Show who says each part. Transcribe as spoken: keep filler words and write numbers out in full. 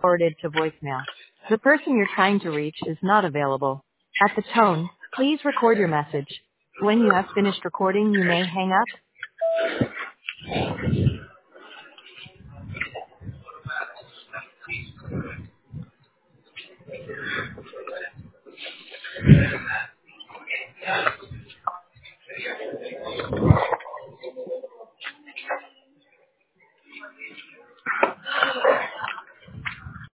Speaker 1: forwarded to voicemail. The person you're trying to reach is not available. At the tone, please record your message. When you have finished recording, you may hang up.